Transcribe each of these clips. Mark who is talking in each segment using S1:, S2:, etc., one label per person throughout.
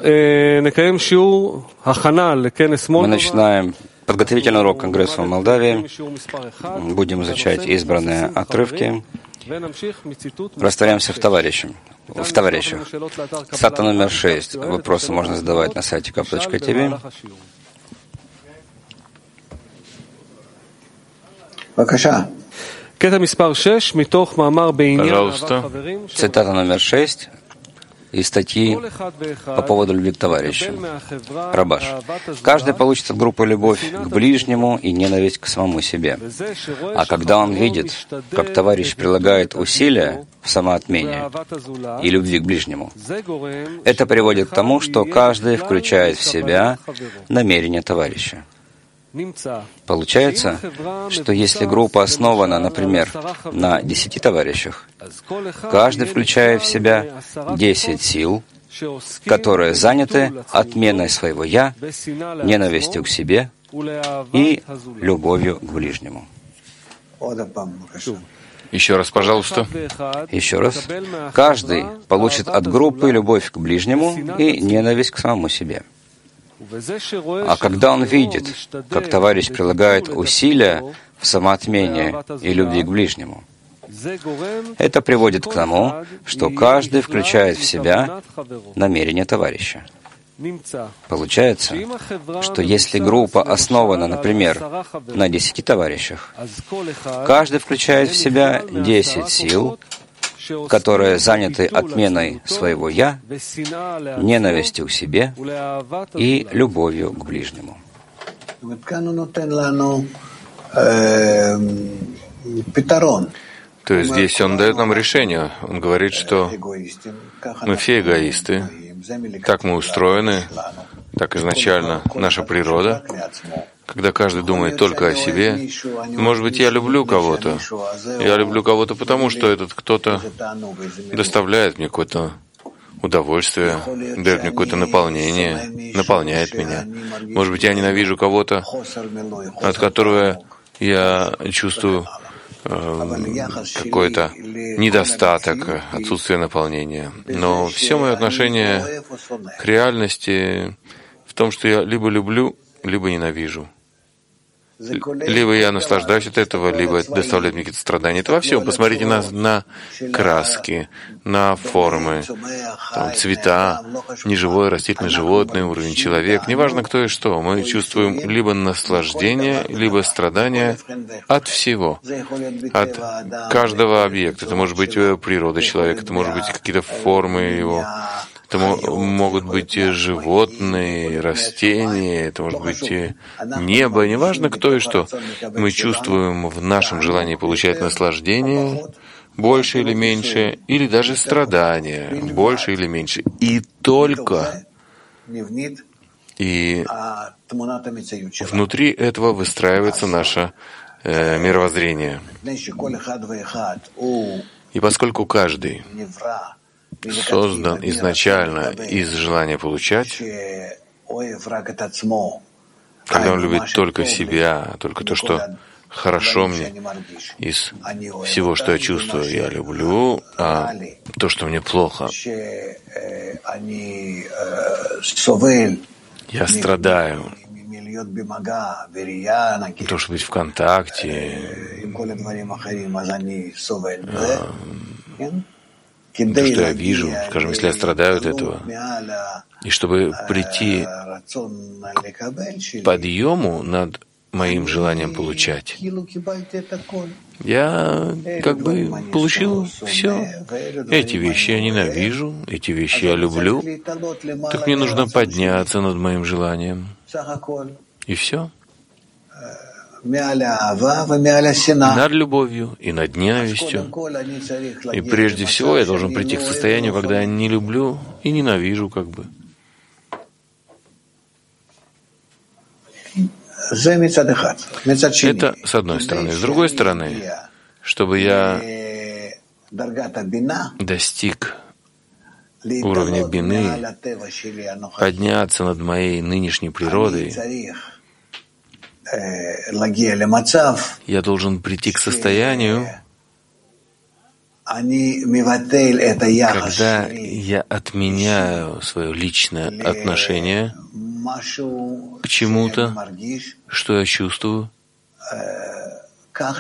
S1: Мы начинаем подготовительный урок Конгрессу в Молдавии. Будем изучать избранные отрывки. Растворяемся в товарищах. Цитата номер 6. Вопросы можно задавать на сайте kap.tv.
S2: Пожалуйста.
S1: Цитата номер 6 из статьи по поводу любви к товарищам. Рабаш. Каждый получит от группы любовь к ближнему и ненависть к самому себе. А когда он видит, как товарищ прилагает усилия в самоотмене и любви к ближнему, это приводит к тому, что каждый включает в себя намерение товарища. Получается, что если группа основана, например, на 10 товарищах, каждый включает в себя 10 сил, которые заняты отменой своего «я», ненавистью к себе и любовью к ближнему.
S2: Еще раз, пожалуйста.
S1: Еще раз. Каждый получит от группы любовь к ближнему и ненависть к самому себе. А когда он видит, как товарищ прилагает усилия в самоотмене и любви к ближнему, это приводит к тому, что каждый включает в себя намерение товарища. Получается, что если группа основана, например, на 10 товарищах, каждый включает в себя 10 сил, которые заняты отменой своего «я», ненавистью к себе и любовью к ближнему.
S2: То есть здесь он дает нам решение. Он говорит, что мы все эгоисты, так мы устроены, так изначально наша природа. Когда каждый думает только о себе, может быть, я люблю кого-то. Я люблю кого-то потому, что этот кто-то доставляет мне какое-то удовольствие, дает мне какое-то наполнение, наполняет меня. Может быть, я ненавижу кого-то, от которого я чувствую какой-то недостаток, отсутствие наполнения. Но все мое отношение к реальности в том, что я либо люблю, либо ненавижу. Либо я наслаждаюсь от этого, либо это доставляет мне какие-то страдания. Это во всем. Посмотрите на краски, на формы, там, цвета, неживое, растительное, животное, уровень человек. Неважно кто и что. Мы чувствуем либо наслаждение, либо страдания от всего, от каждого объекта. Это может быть природа человека, это может быть какие-то формы его. Это могут быть животные, растения, это может быть небо, неважно кто и что. Мы чувствуем в нашем желании получать наслаждение, больше или меньше, или даже страдания, больше или меньше. И только внутри этого выстраивается наше мировоззрение. И поскольку каждый создан изначально из желания получать, когда он любит только себя, только то, что хорошо мне, из всего, что я чувствую, я люблю, а то, что мне плохо, я страдаю. То, что быть в контакте, то, что я вижу, скажем, если я страдаю от этого, и чтобы прийти к подъему над моим желанием получать, я как бы получил все. Эти вещи я ненавижу, эти вещи я люблю, так мне нужно подняться над моим желанием. И все. Над любовью и над ненавистью. И прежде всего я должен прийти к состоянию, когда я не люблю и ненавижу как бы. Это с одной стороны. С другой стороны, чтобы я достиг уровня бины, подняться над моей нынешней природой, я должен прийти к состоянию, когда я отменяю свое личное отношение к чему-то, что я чувствую, так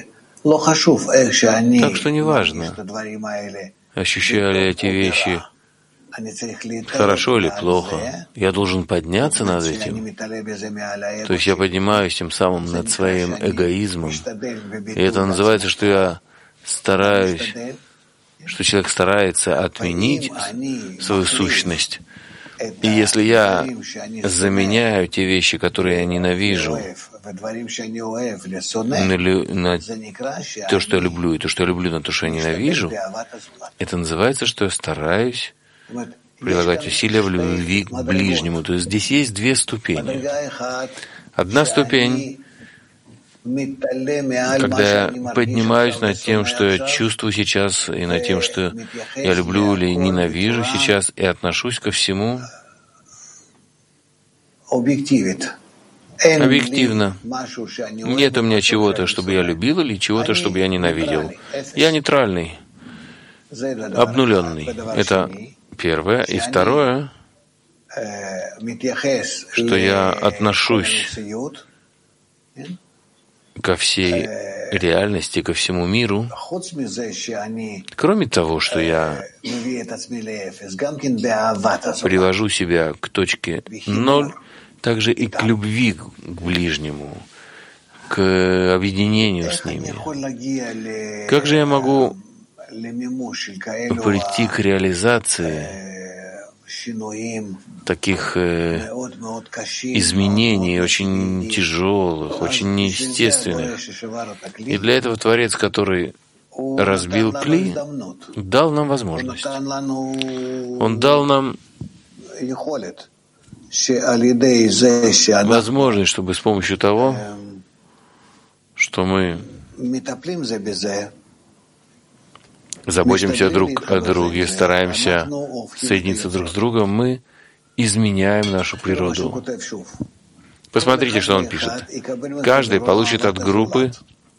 S2: что неважно, ощущаю ли эти вещи хорошо или плохо, я должен подняться над этим. То есть я поднимаюсь тем самым над своим эгоизмом. И это называется, что я стараюсь, что человек старается отменить свою сущность. И если я заменяю те вещи, которые я ненавижу, на то, что я люблю, и то, что я люблю, на то, что я ненавижу, это называется, что я стараюсь прилагать усилия в любви к ближнему. То есть здесь есть две ступени. Одна ступень, когда я поднимаюсь над тем, что я чувствую сейчас, и над тем, что я люблю или ненавижу сейчас, и отношусь ко всему объективно. Нет у меня чего-то, чтобы я любил, или чего-то, чтобы я ненавидел. Я нейтральный, обнуленный. Это первое. И второе, что я отношусь ко всей реальности, ко всему миру, кроме того, что я привожу себя к точке ноль, также и к любви к ближнему, к объединению с ними. Как же я могу прийти к реализации таких изменений, очень тяжелых, очень неестественных? И для этого Творец, который разбил кли, дал нам возможность. Он дал нам возможность, чтобы с помощью того, что мы заботимся друг о друге, стараемся соединиться друг с другом, мы изменяем нашу природу. Посмотрите, что он пишет. Каждый получит от группы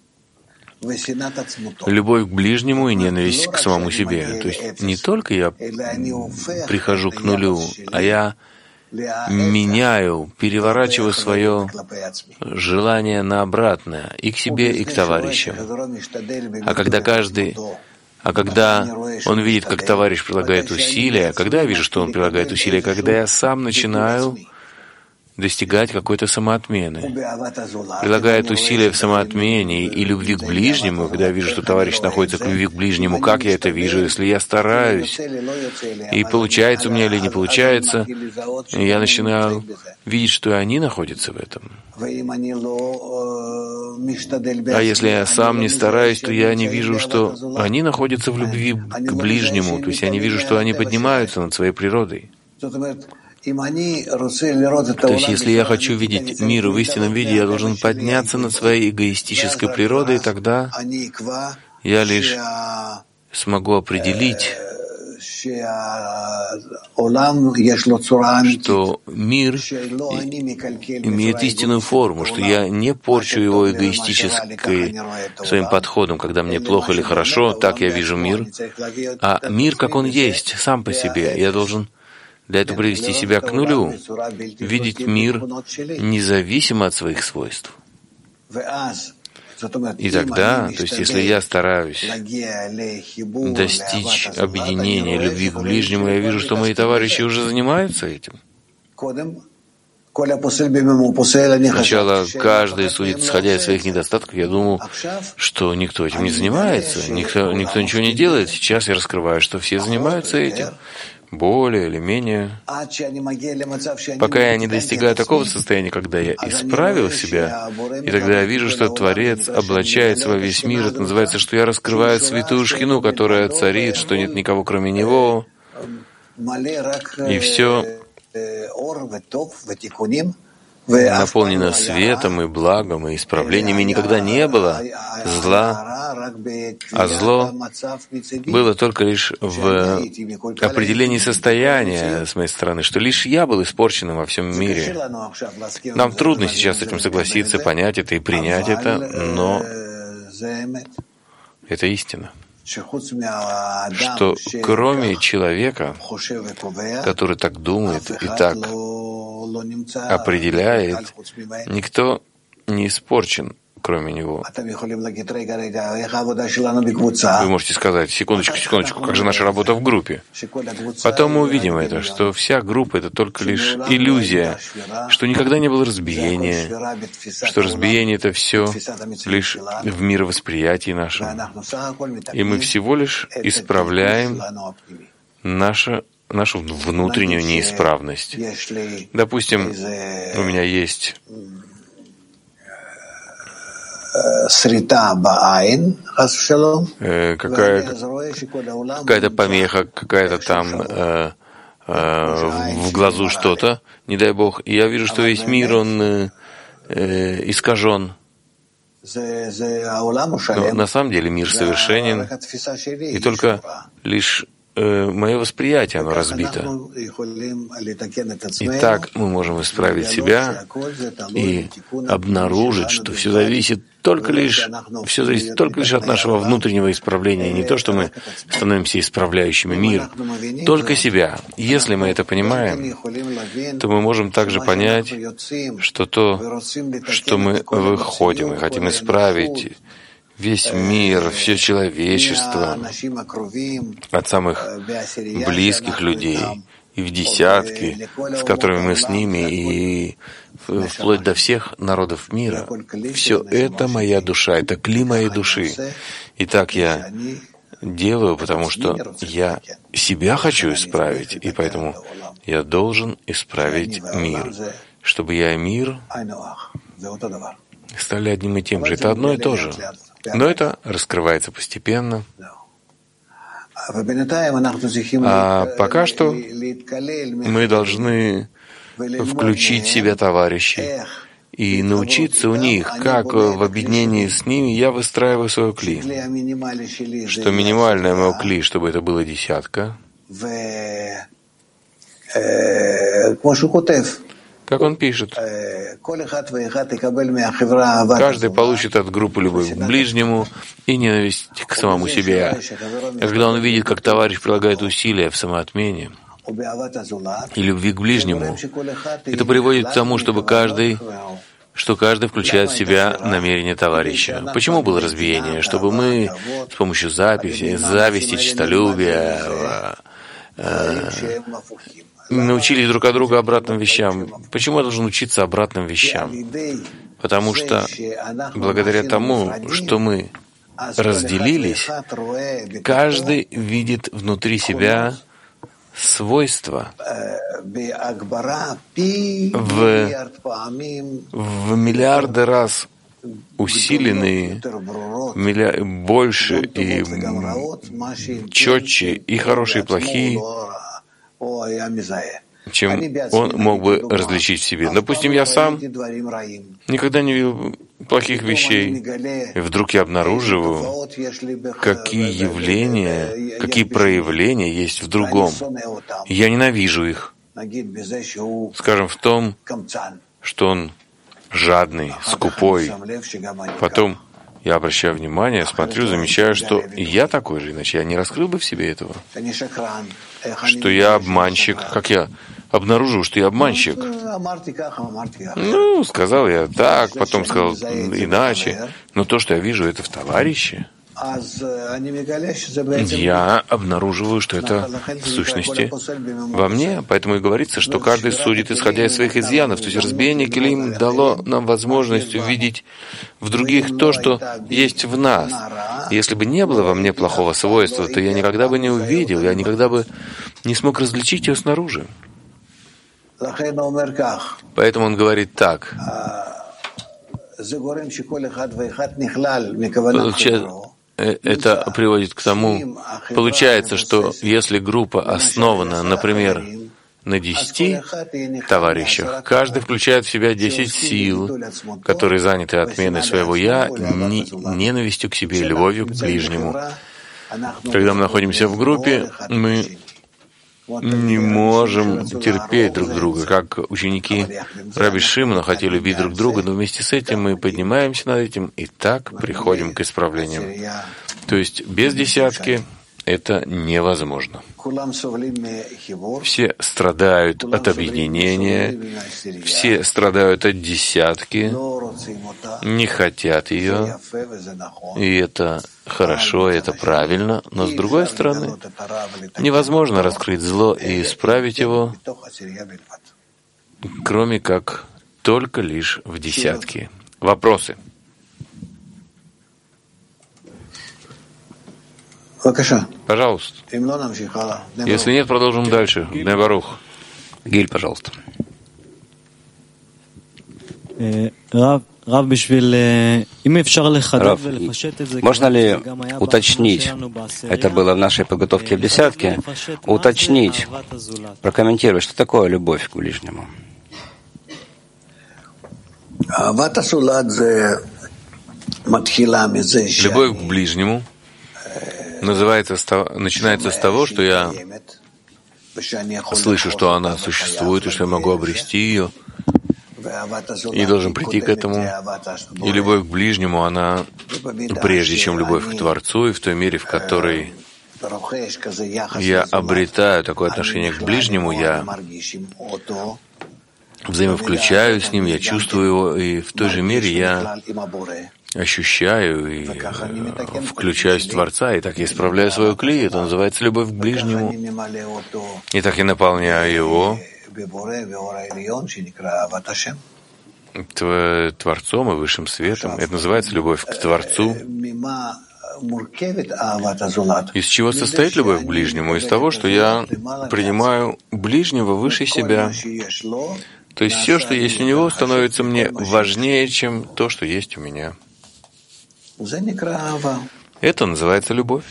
S2: любовь к ближнему и ненависть к самому себе. То есть не только я прихожу к нулю, а я меняю, переворачиваю свое желание на обратное и к себе, и к товарищам. А когда он видит, как товарищ прилагает усилия, когда я вижу, что он прилагает усилия, когда я сам начинаю достигать какой-то самоотмены, прилагает усилия в самоотмене и любви к ближнему, когда я вижу, что товарищ находится к любви к ближнему, как я это вижу, если я стараюсь, и получается у меня или не получается, я начинаю видеть, что и они находятся в этом. А если я сам не стараюсь, то я не вижу, что они находятся в любви к ближнему, то есть я не вижу, что они поднимаются над своей природой. То есть, если я хочу видеть мир в истинном виде, я должен подняться над своей эгоистической природой, и тогда я лишь смогу определить, что мир имеет истинную форму, что я не порчу его эгоистической своим подходом, когда мне плохо или хорошо, так я вижу мир, а мир, как он есть, сам по себе. Я должен для этого привести себя к нулю, видеть мир независимо от своих свойств. И тогда, то есть если я стараюсь достичь объединения, любви к ближнему, я вижу, что мои товарищи уже занимаются этим. Сначала каждый судит, исходя из своих недостатков. Я думал, что никто этим не занимается, никто ничего не делает. Сейчас я раскрываю, что все занимаются этим. Более или менее. Пока я не достигаю такого состояния, когда я исправил себя, и тогда я вижу, что Творец облачается во весь мир. Это называется, что я раскрываю святую шхину, которая царит, что нет никого кроме Него. И все наполнено светом и благом и исправлениями. Никогда не было зла, а зло было только лишь в определении состояния с моей стороны, что лишь я был испорченным во всем мире. Нам трудно сейчас с этим согласиться, понять это и принять это, но это истина. что кроме человека, который так думает и так определяет, никто не испорчен, кроме него. Вы можете сказать: секундочку, как же наша работа в группе? Потом мы увидим это, что вся группа — это только лишь иллюзия, что никогда не было разбиения, что разбиение — это все лишь в мировосприятии нашем. И мы всего лишь исправляем нашу внутреннюю неисправность. Допустим, у меня есть какая-то помеха, какая-то там в глазу что-то, не дай Бог, и я вижу, что весь мир, он искажен. Но на самом деле мир совершенен, и только лишь мое восприятие, оно разбито. И так мы можем исправить себя и обнаружить, что все зависит только лишь от нашего внутреннего исправления. Не то, что мы становимся исправляющими мир, только себя. Если мы это понимаем, то мы можем также понять, что то, что мы выходим и хотим исправить весь мир, все человечество, от самых близких людей и в десятки, с которыми мы с ними, и вплоть до всех народов мира. Все это моя душа, это кли моей души. И так я делаю, потому что я себя хочу исправить, и поэтому я должен исправить мир, чтобы я и мир стали одним и тем же. Это одно и то же. Но это раскрывается постепенно. А пока что мы должны включить в себя товарищей и научиться у них, как в объединении с ними я выстраиваю свое кли. Что минимальное мое кли, чтобы это было десятка. Как он пишет, каждый получит от группы любовь к ближнему и ненависть к самому себе. И когда он видит, как товарищ прилагает усилия в самоотмене и любви к ближнему, это приводит к тому, что каждый включает в себя намерение товарища. Почему было разбиение? Чтобы мы с помощью зависти, честолюбия научились друг от друга обратным вещам. Почему я должен учиться обратным вещам? Потому что благодаря тому, что мы разделились, каждый видит внутри себя свойства в миллиарды раз усиленные, больше и четче, и хорошие, и плохие, чем он мог бы различить в себе. Допустим, я сам никогда не видел плохих вещей, и вдруг я обнаруживаю, какие явления, какие проявления есть в другом. Я ненавижу их. Скажем, в том, что он жадный, скупой. Потом я обращаю внимание, смотрю, замечаю, что и я такой же, иначе я не раскрыл бы в себе этого. Что я обманщик. Как я обнаружил, что я обманщик? Сказал я так, потом сказал иначе. Но то, что я вижу, это в товарище. Я обнаруживаю, что это в сущности во мне. Поэтому и говорится, что каждый судит, исходя из своих изъянов. То есть разбиение Келим дало нам возможность увидеть в других то, что есть в нас. Если бы не было во мне плохого свойства, то я никогда бы не увидел, я никогда бы не смог различить его снаружи. Поэтому он говорит так. Это приводит к тому, получается, что если группа основана, например, на 10 товарищах, каждый включает в себя 10 сил, которые заняты отменой своего «я», ненавистью к себе, любовью к ближнему. Когда мы находимся в группе, мы не можем терпеть друг друга, как ученики Раби Шимона хотели любить друг друга, но вместе с этим мы поднимаемся над этим и так приходим к исправлениям. То есть без десятки это невозможно. Все страдают от объединения, все страдают от десятки, не хотят ее, и это хорошо, это правильно, но с другой стороны, невозможно раскрыть зло и исправить его, кроме как только лишь в десятке. Вопросы? Пожалуйста. Если нет, продолжим дальше. Бней Барух.
S1: Гиль, пожалуйста.
S3: Рав,
S1: можно ли уточнить, это было в нашей подготовке в десятке, уточнить, прокомментировать, что такое любовь к ближнему?
S2: Любовь к ближнему начинается с того, что я слышу, что она существует, и что я могу обрести ее, и должен прийти к этому. И любовь к ближнему, она прежде, чем любовь к Творцу, и в той мере, в которой я обретаю такое отношение к ближнему, я взаимовключаю с ним, я чувствую его, и в той же мере я ощущаю и включаюсь в Творца, и так я исправляю свою клею. Это называется любовь к ближнему. И так я наполняю его Творцом и Высшим Светом. Это называется любовь к Творцу. Из чего состоит любовь к ближнему? Из того, что я принимаю ближнего выше себя. То есть все, что есть у него, становится мне важнее, чем то, что есть у меня. Это называется любовь.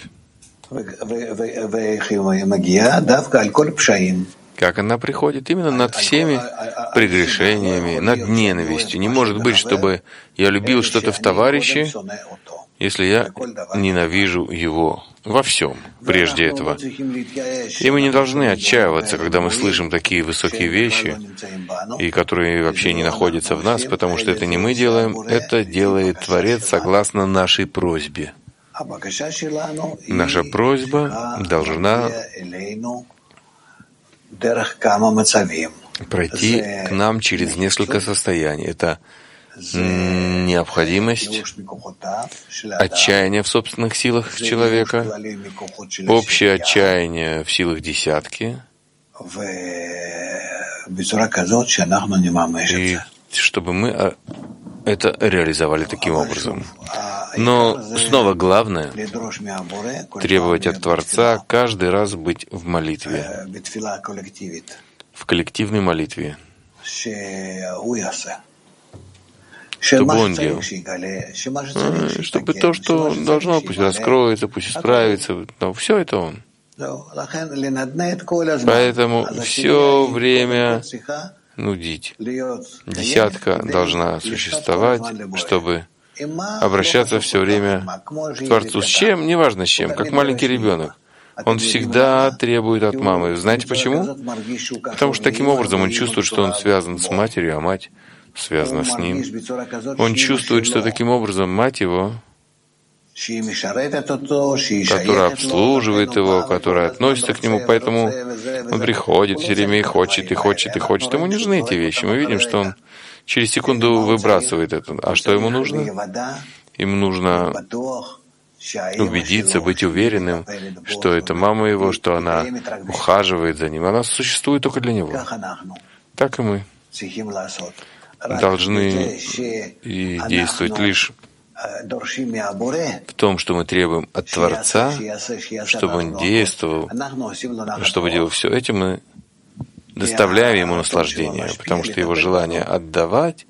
S2: Как она приходит? Именно над всеми прегрешениями, над ненавистью. Не может быть, чтобы я любил что-то в товарище, если я ненавижу его во всем прежде этого. И мы не должны отчаиваться, когда мы слышим такие высокие вещи, и которые вообще не находятся в нас, потому что это не мы делаем, это делает Творец согласно нашей просьбе. Наша просьба должна пройти к нам через несколько состояний. Это необходимость, отчаяние в собственных силах человека, общее отчаяние в силах десятки, и чтобы мы это реализовали таким образом. Но снова главное — требовать от Творца каждый раз быть в молитве, в коллективной молитве, чтобы он делал, чтобы то, что должно, пусть раскроется, пусть исправится, но все это он. Поэтому все время нудить. Десятка должна существовать, чтобы обращаться все время к Творцу. С чем? Неважно с чем, как маленький ребенок. Он всегда требует от мамы. Знаете почему? Потому что таким образом он чувствует, что он связан с матерью, а мать связана с ним. Он чувствует, что таким образом мать его, которая обслуживает его, которая относится к нему, поэтому он приходит все время и хочет, и хочет, и хочет. Ему не нужны эти вещи. Мы видим, что он через секунду выбрасывает это. А что ему нужно? Ему нужно убедиться, быть уверенным, что это мама его, что она ухаживает за ним. Она существует только для него. Так и мы должны и действовать лишь в том, что мы требуем от Творца, чтобы он действовал, чтобы делал все этим, мы доставляем ему наслаждение, потому что его желание отдавать,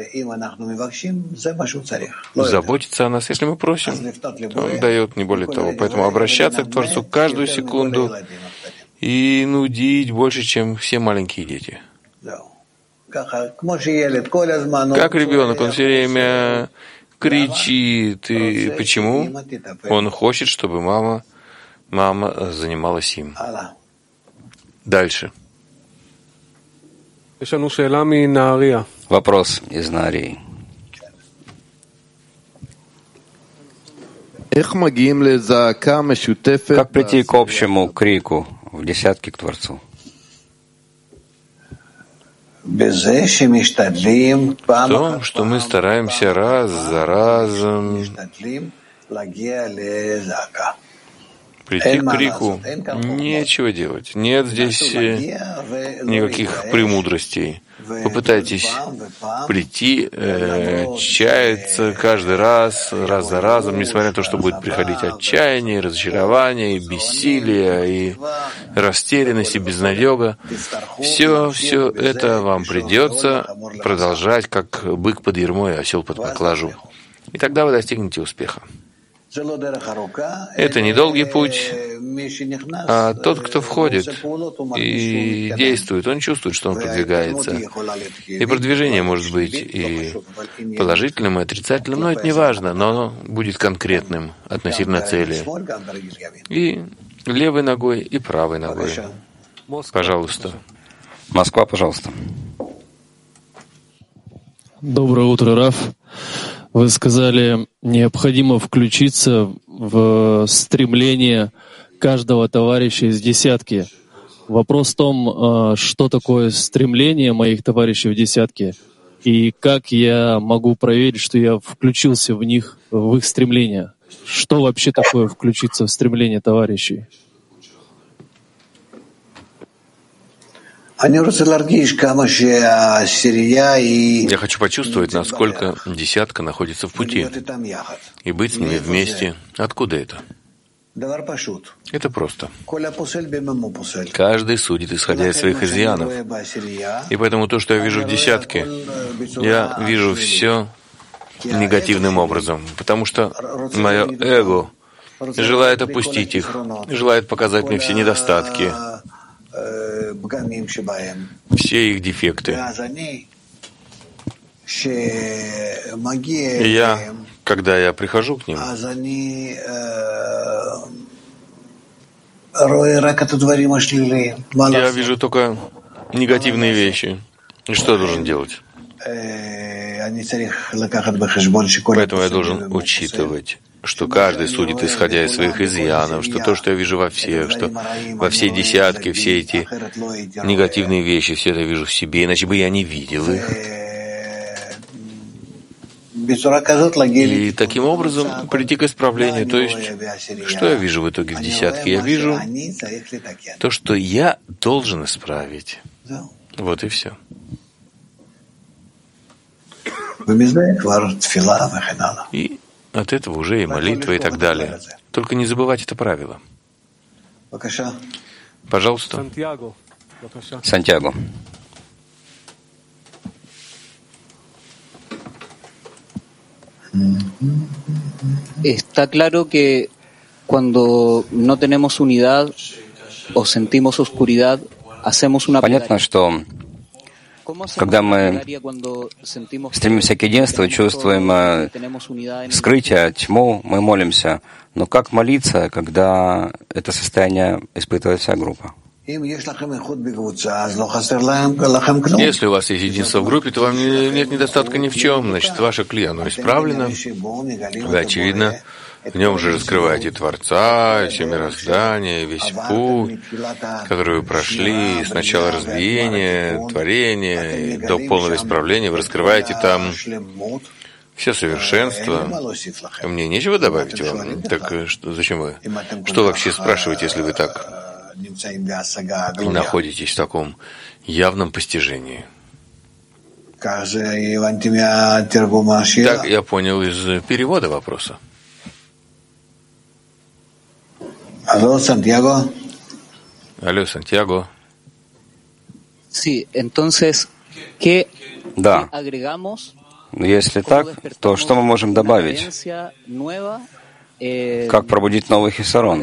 S2: заботиться о нас. Если мы просим, то он дает, не более того. Поэтому обращаться к Творцу каждую секунду и нудить больше, чем все маленькие дети. Как ребенок, он все время кричит. И почему? Он хочет, чтобы мама занималась им. Дальше.
S1: Вопрос из Нарии. Как прийти к общему крику в десятке к Творцу?
S2: В том, что мы стараемся раз за разом прийти к крику. Нечего делать. Нет здесь никаких премудростей. Попытайтесь прийти, чаяться каждый раз за разом, несмотря на то, что будет приходить отчаяние, разочарование, и бессилие, и растерянность, и безнадега. Все это вам придется продолжать, как бык под ярмо и осел под поклажу. И тогда вы достигнете успеха. Это не долгий путь, а тот, кто входит и действует, он чувствует, что он продвигается. И продвижение может быть и положительным, и отрицательным, но это не важно, но оно будет конкретным относительно цели. И левой ногой, и правой ногой. Пожалуйста.
S1: Москва, пожалуйста.
S4: Доброе утро, Рав. Вы сказали, необходимо включиться в стремление каждого товарища из десятки. Вопрос в том, что такое стремление моих товарищей в десятке, и как я могу проверить, что я включился в них, в их стремление. Что вообще такое включиться в стремление товарищей?
S2: Я хочу почувствовать, насколько десятка находится в пути, и быть с ними вместе. Откуда это? Это просто. Каждый судит, исходя из своих изъянов. И поэтому то, что я вижу в десятке, я вижу все негативным образом, потому что мое эго желает опустить их, желает показать мне все недостатки, все их дефекты. И когда я прихожу к ним, я вижу только негативные вещи. И что я должен делать? Поэтому я должен учитывать, что каждый судит, исходя из своих изъянов, что то, что я вижу во всех, что во всей десятке, все эти негативные вещи, все это вижу в себе, иначе бы я не видел их. И таким образом прийти к исправлению. То есть, что я вижу в итоге в десятке? Я вижу то, что я должен исправить. Вот и все. И от этого уже и молитва, и так далее. Только не забывать это правило. Пожалуйста.
S1: Сантьяго.
S5: Está claro que cuando no tenemos unidad o sentimos oscuridad, hacemos una
S1: Понятно, что когда мы стремимся к единству, чувствуем скрытие, тьму, мы молимся. Но как молиться, когда это состояние испытывает вся группа?
S2: Если у вас есть единство в группе, то вам нет недостатка ни в чем. Значит, ваше клия, оно исправлено. Вы, очевидно, в нем уже раскрываете Творца, все мироздание, весь путь, который вы прошли, с начала разбиения, творения и до полного исправления. Вы раскрываете там все совершенство. Мне нечего добавить вам. Так зачем вы? Что вообще спрашиваете, если вы так находитесь в таком явном постижении? Так я понял из перевода вопроса.
S5: Алло,
S2: Сантьяго.
S5: Sí, entonces, ¿qué
S1: Да.
S5: agregamos?
S1: Если так, то что мы можем добавить? Как пробудить новый хисарон,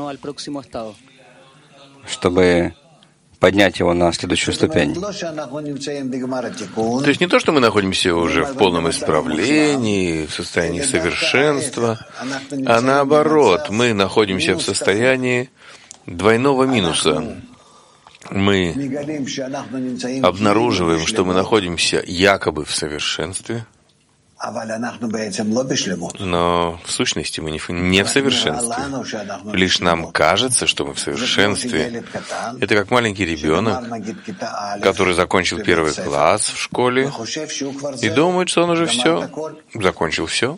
S1: чтобы поднять его на следующую ступень?
S2: То есть не то, что мы находимся уже в полном исправлении, в состоянии совершенства, а наоборот, мы находимся в состоянии двойного минуса. Мы обнаруживаем, что мы находимся якобы в совершенстве, Но в сущности мы не в совершенстве. Лишь нам кажется, что мы в совершенстве. Это как маленький ребенок, который закончил 1 класс в школе и думает, что он уже все, закончил все.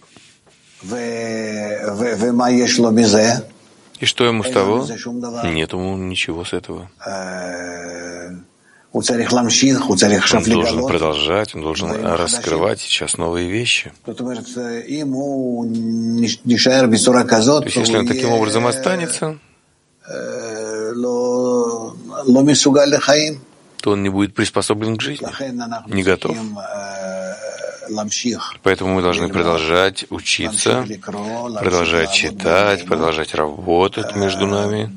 S2: И что ему с того? Нет ему ничего с этого. Он должен продолжать, он должен раскрывать сейчас новые вещи. То есть, если он таким образом останется, то он не будет приспособлен к жизни, не готов. Поэтому мы должны продолжать учиться, продолжать читать, продолжать работать между нами.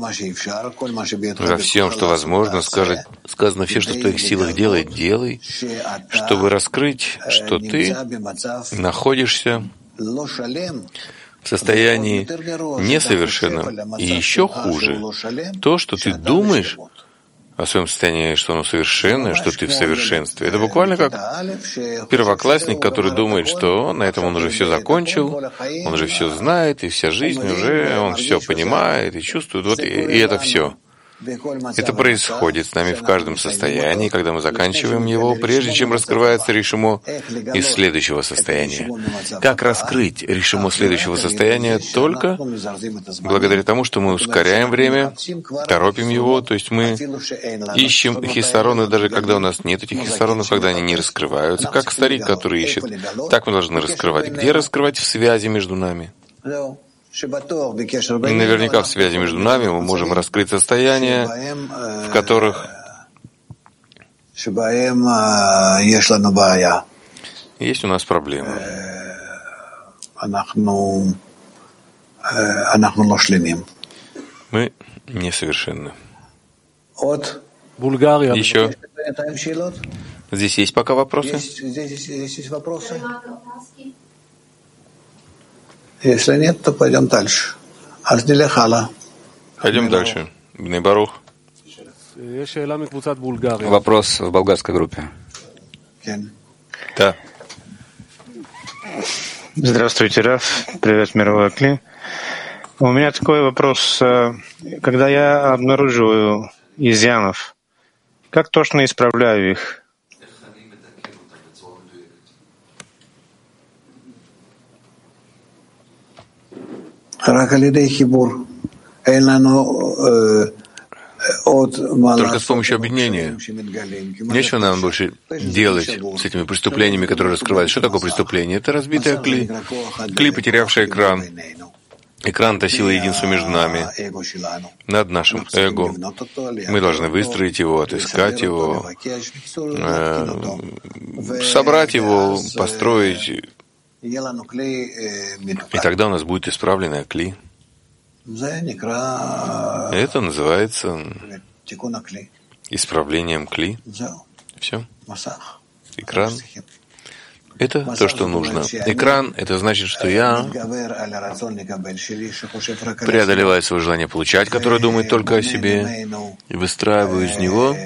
S2: Во всем, что возможно, сказано все, что в твоих силах делай, чтобы раскрыть, что ты находишься в состоянии несовершенном. И еще хуже, то, что ты думаешь о своем состоянии, что оно совершенное, что ты в совершенстве. Это буквально как первоклассник, который думает, что на этом он уже все закончил, он уже все знает, и вся жизнь уже, он все понимает и чувствует, вот, и это все. Это происходит с нами в каждом состоянии, когда мы заканчиваем его, прежде чем раскрывается решимо из следующего состояния. Как раскрыть решимо следующего состояния? Только благодаря тому, что мы ускоряем время, торопим его, то есть мы ищем хиссароны, даже когда у нас нет этих хиссаронов, когда они не раскрываются, как старик, который ищет. Так мы должны раскрывать. Где раскрывать? В связи между нами. Наверняка в связи между нами мы можем раскрыть состояния, в которых есть у нас проблемы. Мы несовершенны. Еще. Здесь есть пока вопросы?
S6: Если нет, то пойдем дальше.
S2: Пойдем дальше. Бней Барух.
S1: Вопрос в болгарской группе.
S2: Да.
S7: Здравствуйте, Раф. Привет, мировой Кли. У меня такой вопрос. Когда я обнаруживаю изъянов, как точно исправляю их?
S2: Только с помощью объединения. Нечего нам больше делать с этими преступлениями, которые раскрывают. Что такое преступление? Это разбитая кли. Кли, потерявшая экран. Экран — это сила единства между нами, над нашим эго. Мы должны выстроить его, отыскать его, собрать его, построить. И тогда у нас будет исправленная кли. Это называется исправлением кли. Все. Экран. Это то, что нужно. Экран — это значит, что я преодолеваю свое желание получать, которое думает только о себе, и выстраиваю из него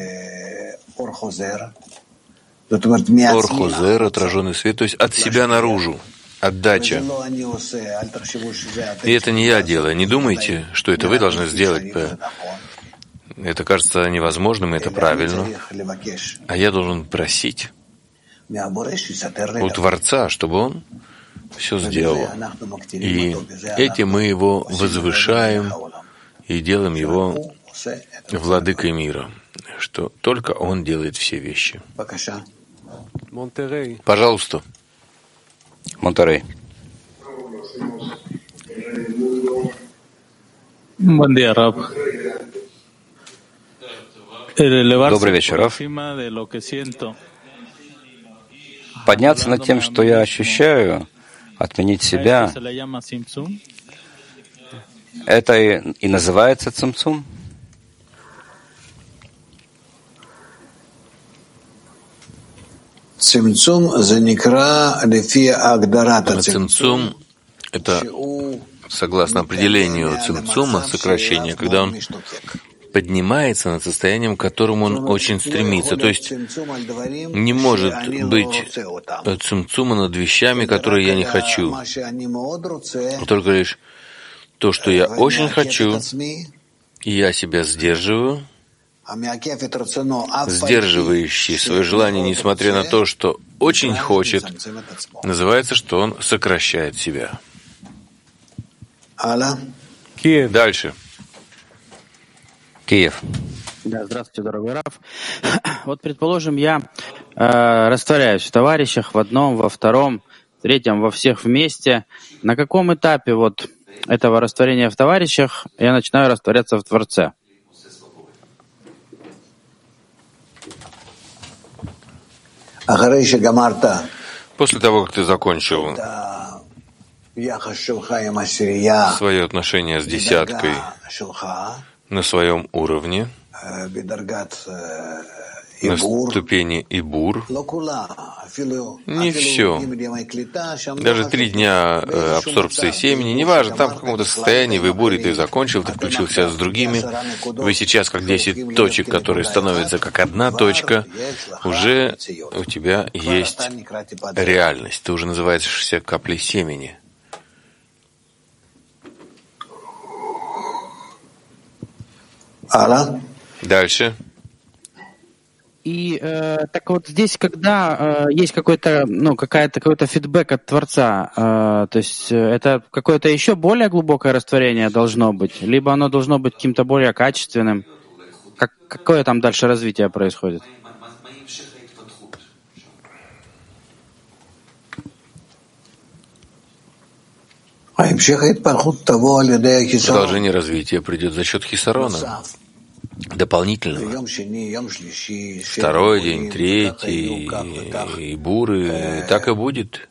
S2: Ор-Хозер, отраженный свет, то есть от себя наружу, отдача. И это не я делаю. Не думайте, что это вы должны сделать. Это кажется невозможным, это правильно. А я должен просить у Творца, чтобы Он все сделал. И этим мы Его возвышаем и делаем Его владыкой мира, что только Он делает все вещи. Пожалуйста.
S1: Монтерей. Добрый вечер, Раф. Подняться над тем, что я ощущаю, отменить себя, это и называется цимцум?
S2: Цимцум — это, согласно определению цимцума, сокращение, когда он поднимается над состоянием, к которому он очень стремится. То есть не может быть цимцума над вещами, которые я не хочу. Только лишь то, что я очень хочу, и я себя сдерживаю, сдерживающий свое желание, несмотря на то, что очень хочет, называется, что он сокращает себя. Дальше.
S1: Киев.
S8: Да, здравствуйте, дорогой Раф. Вот, предположим, я растворяюсь в товарищах, в одном, во втором, в третьем, во всех вместе. На каком этапе вот этого растворения в товарищах я начинаю растворяться в Творце?
S2: После того, как ты закончил свое отношение с десяткой на своем уровне, на ступени Ибур, не все. Даже 3 дня абсорбции семени, неважно, там в каком-то состоянии в Ибуре ты закончил, ты включился с другими. Вы сейчас как 10 точек, которые становятся как одна точка, уже у тебя есть реальность. Ты уже называешься каплей семени. Дальше.
S8: И так вот здесь, когда есть какой-то фидбэк от Творца, то есть это какое-то еще более глубокое растворение должно быть, либо оно должно быть каким-то более качественным. Какое там дальше развитие происходит?
S2: Продолжение развития придет за счет хисарона. Дополнительного. 2-й день, 3-й, и буры, так и будет.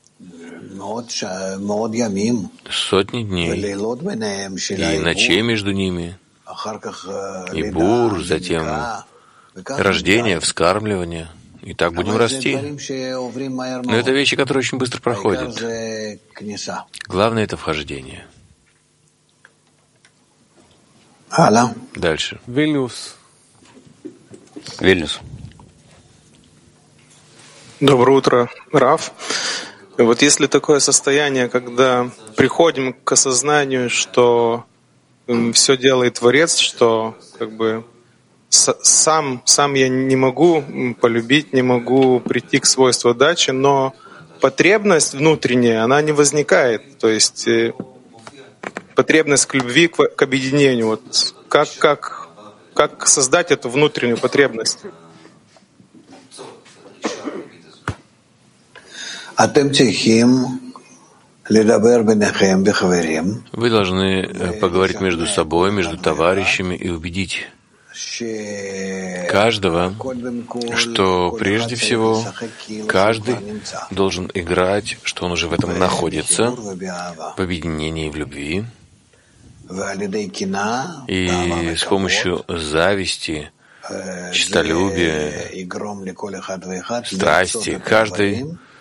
S2: Сотни дней, и ночей между ними, и бур, затем рождение, вскармливание. И так будем расти. Но это вещи, которые очень быстро проходят. Главное — это вхождение. Дальше.
S1: Вильнюс.
S9: Доброе утро, Раф. Вот если такое состояние, когда приходим к осознанию, что все делает Творец, что как бы сам я не могу полюбить, не могу прийти к свойству отдачи, но потребность внутренняя, она не возникает. То есть потребность к любви, к объединению. Вот как создать эту внутреннюю потребность?
S2: Вы должны поговорить между собой, между товарищами и убедить каждого, что прежде всего каждый должен играть, что он уже в этом находится, в объединении и в любви. И с помощью зависти, честолюбия, страсти каждый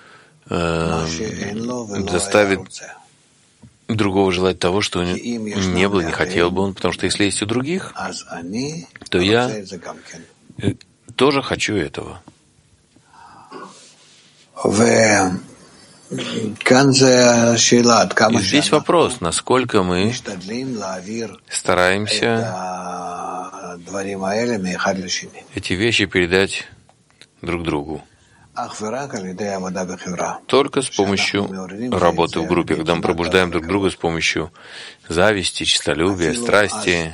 S2: заставит другого желать того, что не было, не хотел бы он, потому что если есть у других, то я тоже хочу этого. И здесь вопрос, насколько мы стараемся эти вещи передать друг другу. Только с помощью работы в группе, когда мы пробуждаем друг друга с помощью зависти, честолюбия, страсти.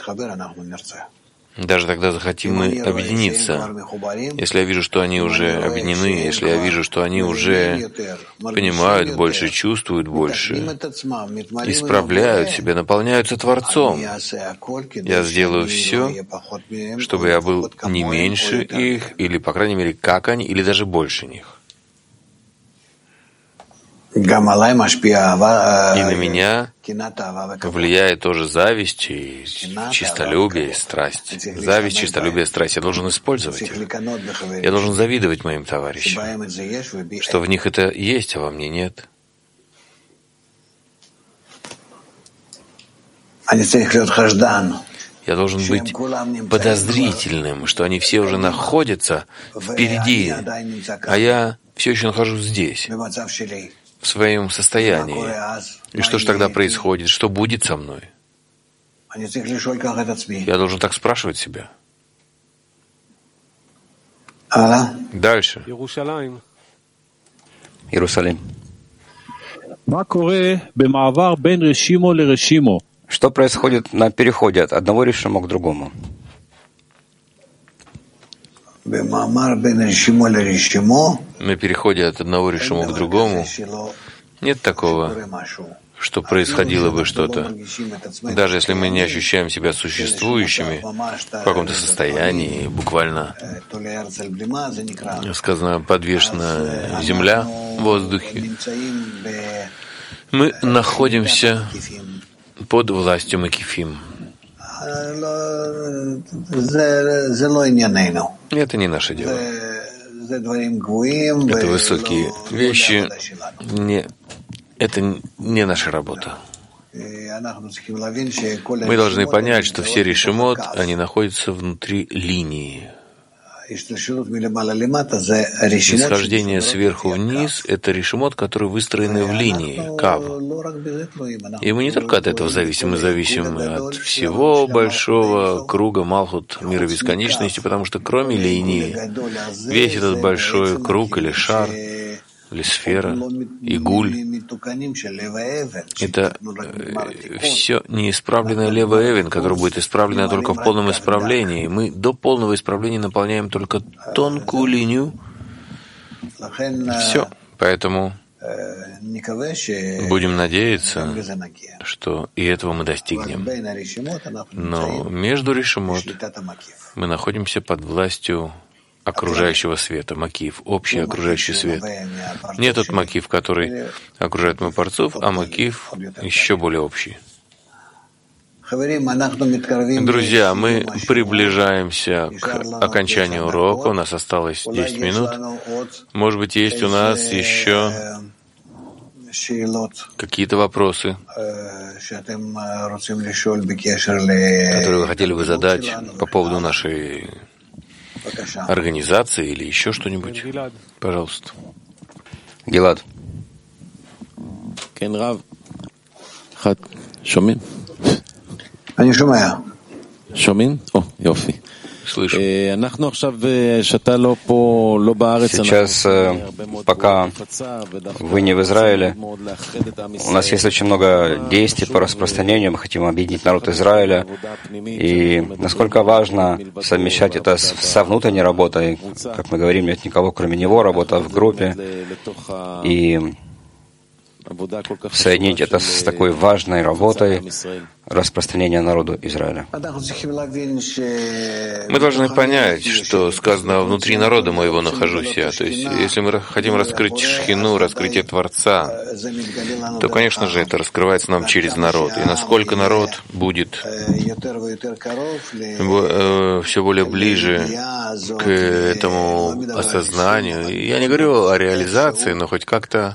S2: Даже тогда захотим мы объединиться. Если я вижу, что они уже объединены, если я вижу, что они уже понимают больше, чувствуют больше, исправляют себя, наполняются Творцом, я сделаю все, чтобы я был не меньше их, или, по крайней мере, как они, или даже больше них. И на меня влияет тоже зависть, и честолюбие, и страсть. Зависть, честолюбие, страсть. Я должен использовать их. Я должен завидовать моим товарищам, что в них это есть, а во мне нет. Я должен быть подозрительным, что они все уже находятся впереди, а я все еще нахожусь здесь, в своем состоянии. И что же тогда происходит? Что будет со мной? Я должен так спрашивать себя. Дальше.
S1: Иерусалим. Что происходит на переходе от одного решимо к другому?
S2: На переходе от одного решимо к другому нет такого, что происходило бы что-то. Даже если мы не ощущаем себя существующими в каком-то состоянии, буквально сказано, подвешена земля в воздухе, мы находимся под властью Макифим. Это не наше дело. Это высокие вещи. Это не наша работа. Мы должны понять, что все решимот, они находятся внутри линии. Исхождение сверху вниз — это решимот, которые выстроены в линии, кав. И мы не только от этого зависим, мы зависим от всего большого круга Малхут, мира бесконечности, потому что кроме линии, весь этот большой круг или шар, или сфера, игуль, это все неисправленное лево эвен, которое будет исправлено только в полном исправлении. Мы до полного исправления наполняем только тонкую линию. Все. Поэтому будем надеяться, что и этого мы достигнем. Но между решимот мы находимся под властью окружающего света, макив, общий окружающий свет. Не тот макив, который окружает мапарцов, а макив еще более общий. Друзья, мы приближаемся к окончанию урока. У нас осталось 10 минут. Может быть, есть у нас еще какие-то вопросы, которые вы хотели бы задать по поводу нашей организации или еще что-нибудь? Пожалуйста.
S1: Гилад. Слышу. Сейчас, пока вы не в Израиле, у нас есть очень много действий по распространению. Мы хотим объединить народ Израиля. И насколько важно совмещать это со внутренней работой. Как мы говорим, нет никого, кроме него, работа в группе. И соединить это с такой важной работой распространения народу Израиля.
S2: Мы должны понять, что сказано «внутри народа моего нахожусь я». То есть, если мы хотим раскрыть Шхину, раскрытие Творца, то, конечно же, это раскрывается нам через народ. И насколько народ будет все более ближе к этому осознанию, я не говорю о реализации, но хоть как-то,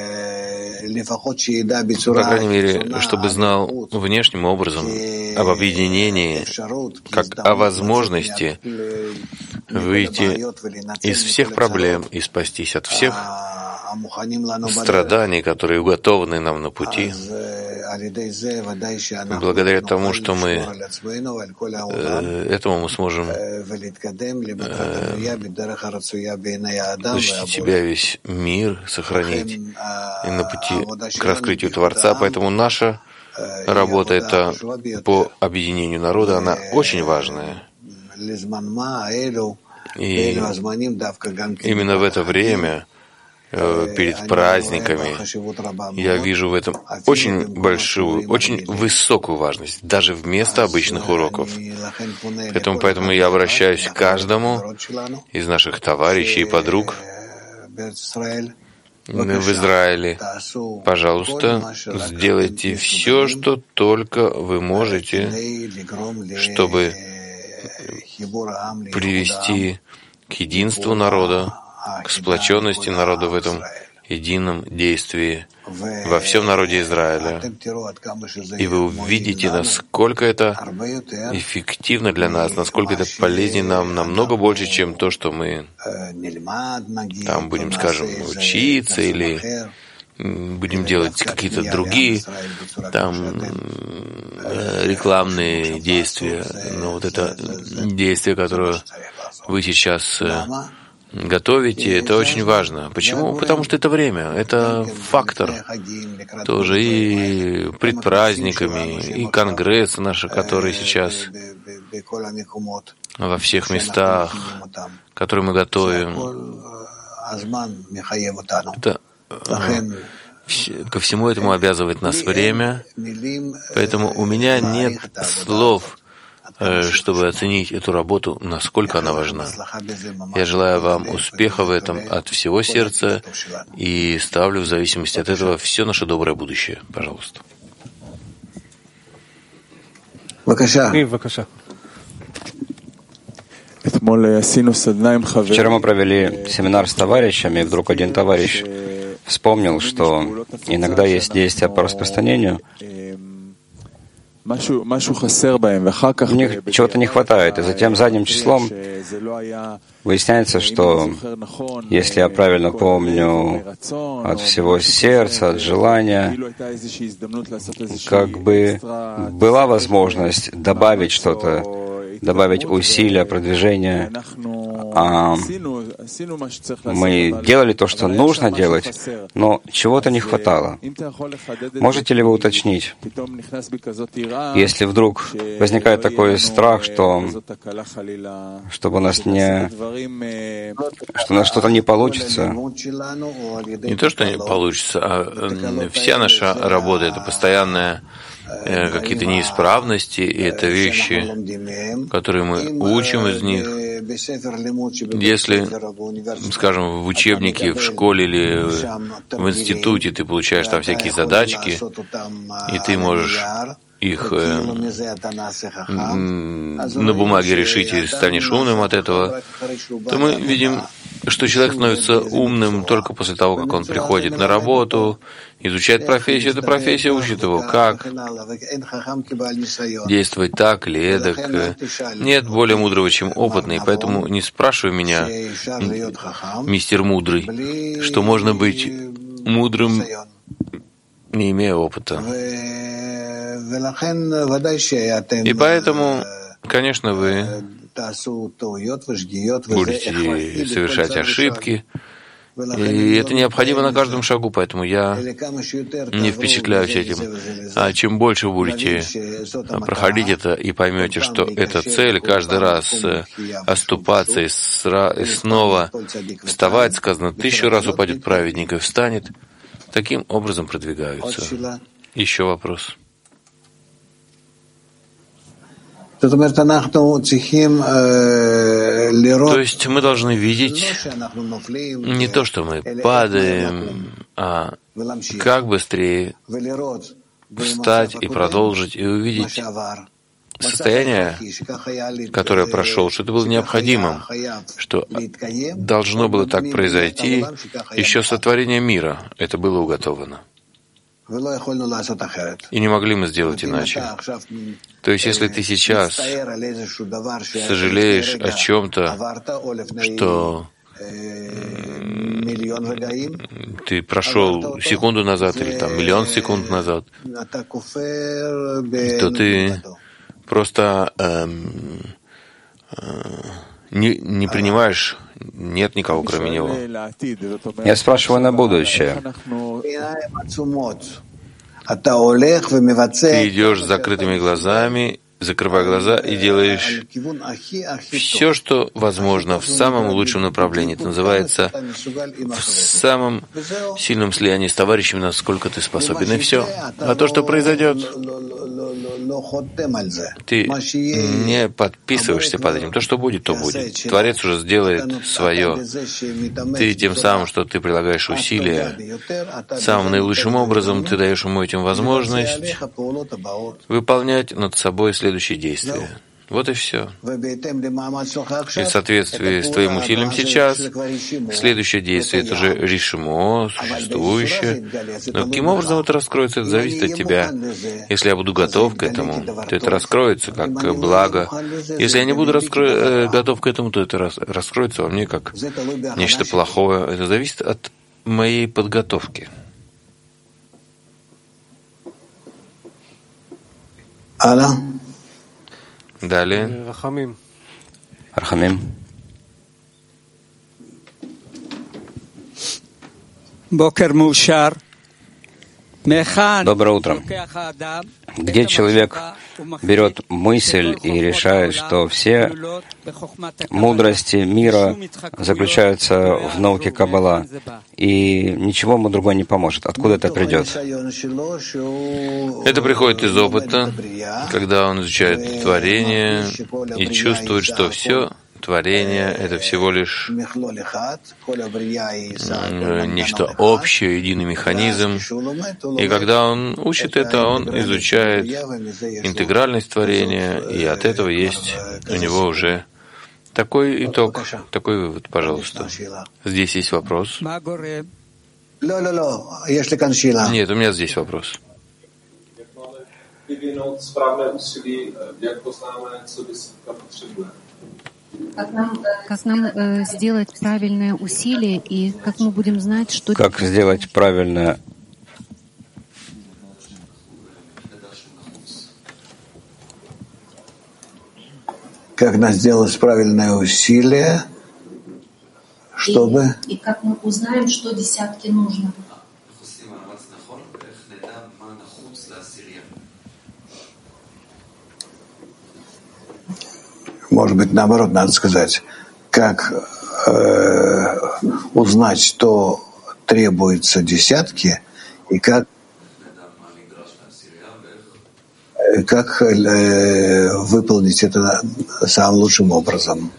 S2: по крайней мере, чтобы знал внешним образом об объединении, как о возможности выйти из всех проблем и спастись от всех страданий, которые уготованы нам на пути. Благодаря тому, что мы этому мы сможем защитить себя, весь мир сохранить и на пути к раскрытию Творца. Поэтому наша работа это по объединению народа, она очень важная. И именно в это время, перед праздниками, я вижу в этом очень большую, очень высокую важность, даже вместо обычных уроков. Поэтому я обращаюсь к каждому из наших товарищей и подруг в Израиле. Пожалуйста, сделайте все, что только вы можете, чтобы привести к единству народа, к сплоченности народа в этом едином действии во всем народе Израиля. И вы увидите, насколько это эффективно для нас, насколько это полезнее нам намного больше, чем то, что мы там будем, скажем, учиться или будем делать какие-то другие там рекламные действия. Но вот это действие, которое вы сейчас готовите, это очень важно. Почему? Потому что это время, это фактор тоже и предпраздниками, и конгрессы наши, которые сейчас во всех местах, которые мы готовим. Это ко всему этому обязывает нас время, поэтому у меня нет слов, чтобы оценить эту работу, насколько она важна. Я желаю вам успеха в этом от всего сердца и ставлю в зависимости от этого все наше доброе будущее. Пожалуйста.
S1: Вчера мы провели семинар с товарищами, и вдруг один товарищ вспомнил, что иногда есть действия по распространению, у них чего-то не хватает, и затем задним числом выясняется, что, если я правильно помню, от всего сердца, от желания, как бы была возможность добавить что-то, добавить усилия, продвижения. Мы делали то, что нужно делать, но чего-то не хватало. Можете ли вы уточнить, если вдруг возникает такой страх, что чтобы у нас что у нас что-то не получится?
S2: Не то, что не получится, а вся наша работа — это постоянная какие-то неисправности, и это вещи, которые мы учим из них. Если, скажем, в учебнике, в школе или в институте ты получаешь там всякие задачки, и ты можешь их на бумаге решить и станешь умным от этого, то мы видим, что человек становится умным только после того, как он приходит на работу, изучает профессию. Эта профессия учит его, как действовать так или эдак. Нет более мудрого, чем опытный, поэтому не спрашивай меня, мистер мудрый, что можно быть мудрым, не имея опыта. И поэтому, конечно, вы будете совершать ошибки, и это необходимо на каждом шагу, поэтому я не впечатляюсь этим. А чем больше вы будете проходить это и поймете, что это цель, каждый раз оступаться и снова вставать, сказано, 1000 раз упадет праведник и встанет, таким образом продвигаются. Еще вопрос. То есть мы должны видеть не то, что мы падаем, а как быстрее встать и продолжить, и увидеть состояние, которое прошел, что это было необходимым, что должно было так произойти еще с сотворения мира. Это было уготовано. И не могли мы сделать иначе. То есть, если ты сейчас сожалеешь о чем-то, что ты прошел секунду назад или там миллион секунд назад, то ты просто не принимаешь, нет никого, кроме него.
S1: Я спрашиваю на будущее.
S2: Ты идешь с закрытыми глазами, закрывая глаза и делаешь все, что возможно, в самом лучшем направлении. Это называется в самом сильном слиянии с товарищами, насколько ты способен, и все. А то, что произойдет, ты не подписываешься под этим. То, что будет, то будет. Творец уже сделает свое. Ты тем самым, что ты прилагаешь усилия, самым наилучшим образом ты даешь ему этим возможность выполнять над собой следующие действия. Вот и все. И в соответствии с твоим усилием сейчас, следующее действие — это уже решимо, существующее. Но каким образом это раскроется, это зависит от тебя. Если я буду готов к этому, то это раскроется как благо. Если я не буду готов к этому, то это раскроется во мне как нечто плохое. Это зависит от моей подготовки. Далее.
S1: Рахамим. Доброе утро. Где человек берет мысль и решает, что все мудрости мира заключаются в науке Каббала, и ничего ему другое не поможет. Откуда это придет?
S2: Это приходит из опыта, когда он изучает творение и чувствует, что все творение — это всего лишь нечто общее, единый механизм. И когда он учит это, он изучает интегральность творения, и от этого есть у него уже такой итог, такой вывод, пожалуйста. Здесь есть вопрос. Нет, у меня здесь вопрос.
S10: Как нам сделать правильное усилие и как мы будем знать, что...
S1: Как сделать правильное...
S6: Как нам сделать правильное усилие, чтобы...
S10: И как мы узнаем, что десятки нужно.
S6: Может быть, наоборот, надо сказать, как узнать, что требуется десятки, и как выполнить это самым лучшим образом.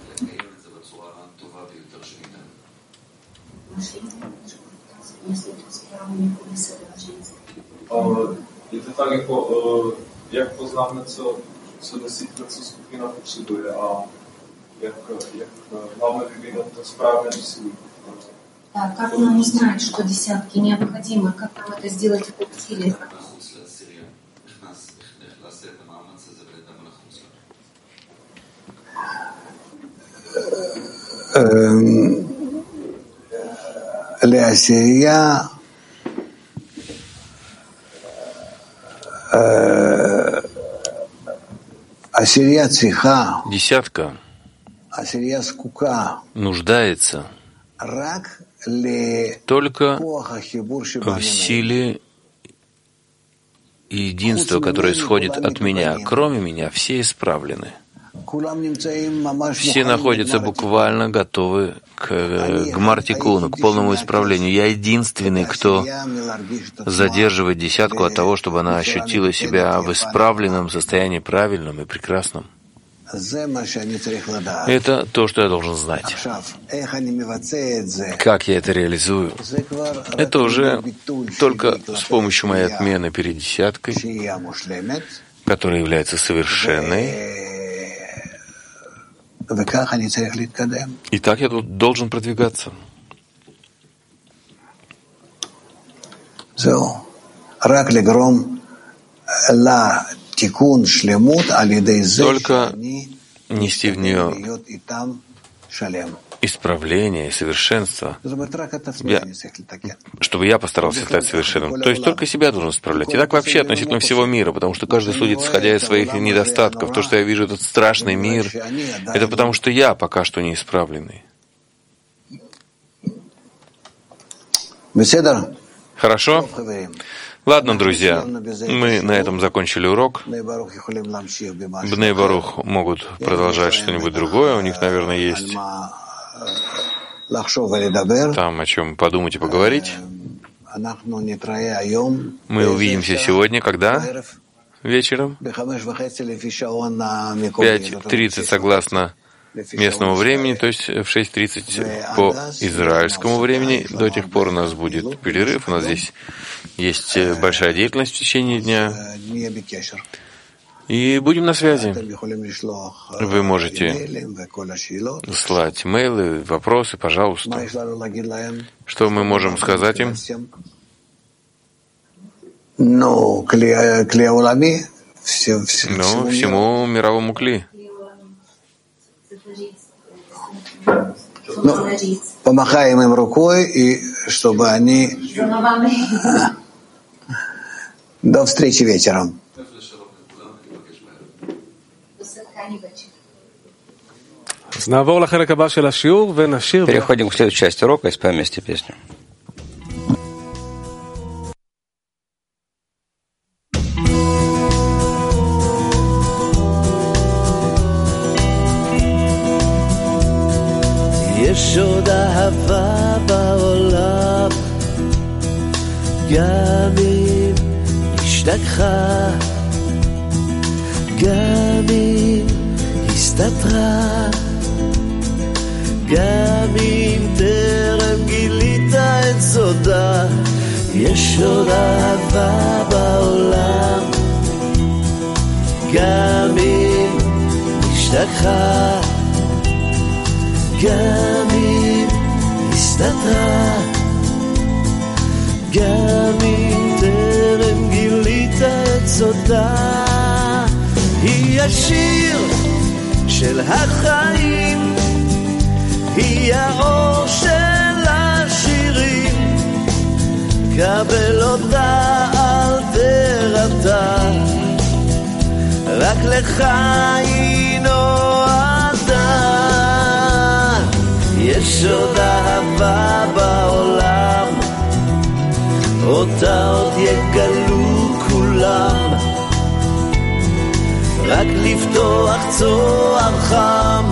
S6: Co desítka, co skupina potřebuje a jak máme vyvinout to správné úsilí.
S10: Да, как нам узнать, что десятки необходимы, как нам это сделать это усилие?
S6: Леосия
S2: десятка нуждается только в силе единства, которое исходит от меня. Кроме меня все исправлены. Все находятся буквально готовы к гмар-тикуну, к полному исправлению. Я единственный, кто задерживает десятку от того, чтобы она ощутила себя в исправленном состоянии, правильном и прекрасном. Это то, что я должен знать. Как я это реализую? Это уже только с помощью моей отмены перед десяткой, которая является совершенной. И так я тут должен продвигаться. Только нести в нее исправление и совершенство, чтобы я постарался стать совершенным. То есть только себя должен исправлять. И так вообще относительно всего мира, потому что каждый судит, исходя из своих недостатков. То, что я вижу, этот страшный мир, это потому что я пока что не исправленный. Хорошо? Ладно, друзья, мы на этом закончили урок. Бней Барух могут продолжать что-нибудь другое. У них, наверное, есть там о чем подумать и поговорить. Мы увидимся сегодня, когда? Вечером? 5:30 согласно местному времени, то есть в 6:30 по израильскому времени. До тех пор у нас будет перерыв. У нас здесь есть большая деятельность в течение дня. И будем на связи. Вы можете слать мейлы, вопросы, пожалуйста. Что мы можем сказать им?
S11: Ну,
S2: всему мировому кли.
S11: Ну, помахаем им рукой, и чтобы они... До встречи вечером.
S1: Переходим к следующей части урока и споем вместе песню.
S12: יש עוד אהבה בעולם, גם אם השתכחה, גם אם הסתתרה, גם אם טרם גילית את סודה. יש עוד אהבה בעולם, גם אם השתכחה, גם אם הסתתרה, גם אם טרם גילית את סודה. היא השיר של החיים, היא האור של השירים, קבל אותה אל תירתע, רק לך היא נועדה. יש עוד אהבה בעולם, אותה עוד יגלו כולם, רק לפתוח צוהר חם,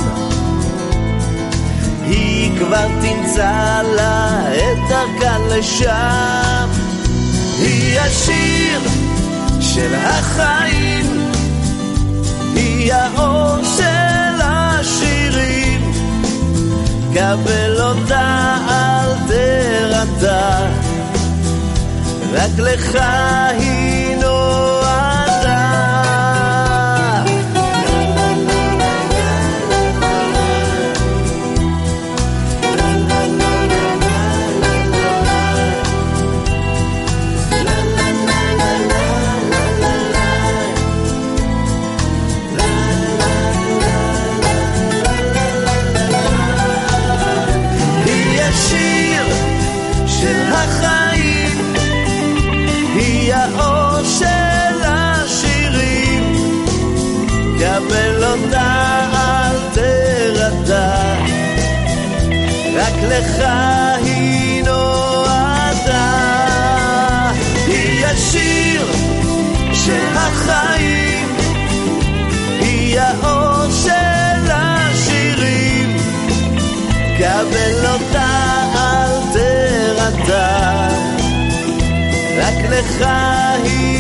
S12: היא כבר תמצא לה את דרכה לשם. היא השיר של החיים, היא האור של השירים, קבל אותה אל תירתע, רק לך היא נועדה. האור של השירים, קבל אותה אל תירתע, רק לך היא נועדה. היא השיר של החיים, היא האור של השירים, קבל אותה אל תירתע, רק לך היא